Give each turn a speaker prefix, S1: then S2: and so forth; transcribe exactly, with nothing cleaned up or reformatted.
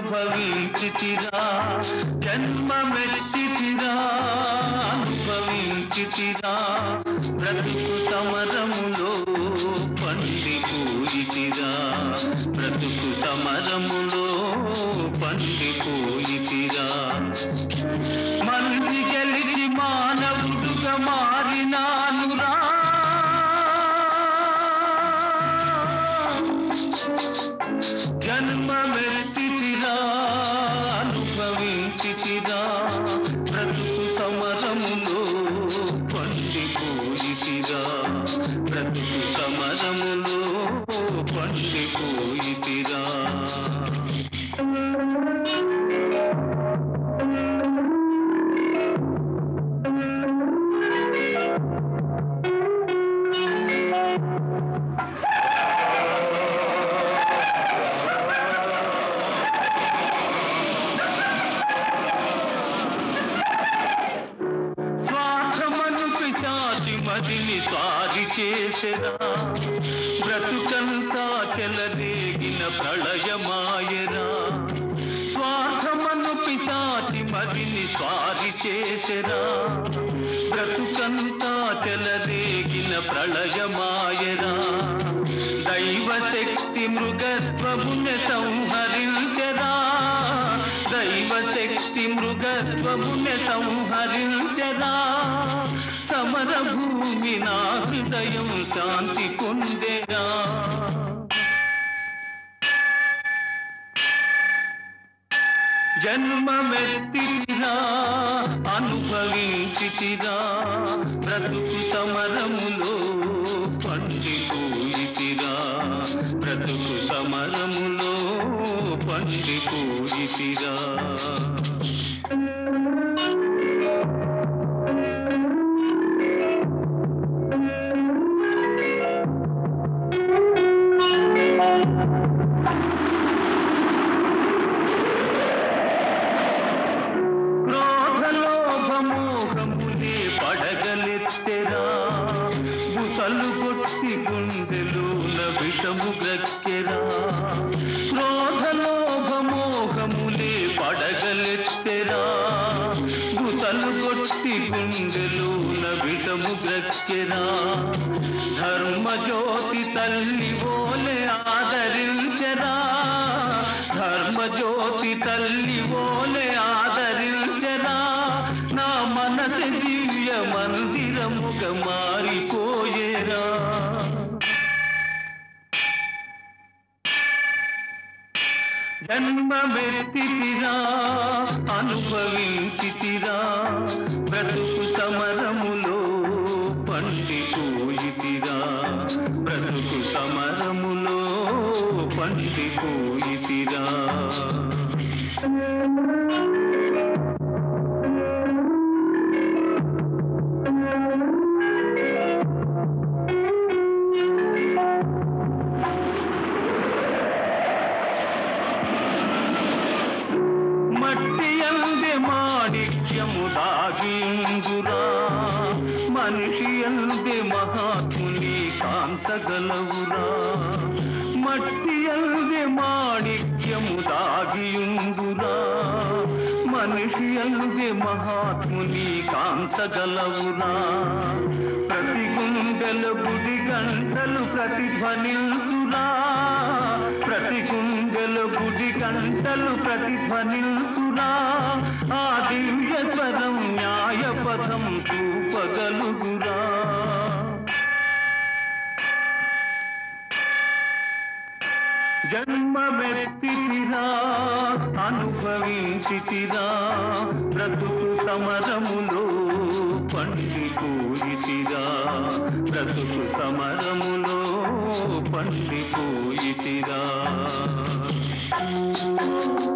S1: అనుభవించితిరా జన్మమెత్తితిరా అనుభవించితిరా బ్రతుకు సమరములో పండిపోయితిరా బ్రతుకు సమరములో పండిపోయితిరా మంది గెలిచి మానవుడుగా మారినానురా జన్మమెత్తితిరా అనుభవించితిరా బ్రతుకు సమరములో పండిపోయితిరా బ్రతుకు సమరములో పండిపోయితిరా మదిని స్వారి చేసెరా బ్రతుకంతా చెలరేగిన ప్రళయమాయరా స్వార్థమను పిశాచి మదిని స్వారి చేసెరా బ్రతుకంతా చెలరేగిన ప్రళయమాయరా దైవశక్తి మృగత్వముని సంహరించెరా దైవశక్తి మృగత్వముని సంహరించెరా సమర భూమి నా హృదయం శాంతి పొందెరా జన్మమెత్తితిరా అనుభవించితిరా బ్రతుకు సమరములో పండిపోయితిరా బ్రతుకు సమరములో పండిపోయితిరా పడగలెత్తెరా బుసలు కొట్టి గుండెలోన విషము గ్రక్కెరా క్రోధలోభమోహములే పడగలెత్తెరా బుసలు కొట్టి గుండెలోన విషము గ్రక్కెరా ధర్మజ్యోతి తల్లి ఓలే ఆదరించెరా ధర్మజ్యోతి తల్లి ఓలే ఆదరించెరా నా మనసు దివ్య మందిరముగా మారిపోయేరా జన్మమెత్తితిరా అనుభవించితిరా బ్రతుకు సమరములో పండిపోయితిరా బ్రతుకు సమరములో పండిపోయితిరా మట్టి అందే మాణిక్యము దాగిందురా మనిషి అందే మహాత్ముని కాంతగలవురా మట్టి అందే మాణిక్యము దాగియుందురా మనిషి అందే మహాత్ముని కాంతగలవురా ప్రతి గుండెల గుడి గంటలు ప్రతిధ్వనిల్తురా ప్రతి గుండెల గుడి గంటలు ప్రతిధ్వనిల్తురా ఆ దివ్య స్వరం న్యాయ పదం చూపగలుగురా జన్మమెత్తితిరా అనుభవించితిరా బ్రతుకు సమరములో పండిపోయితిరా బ్రతుకు సమరములో పండిపోయితిరా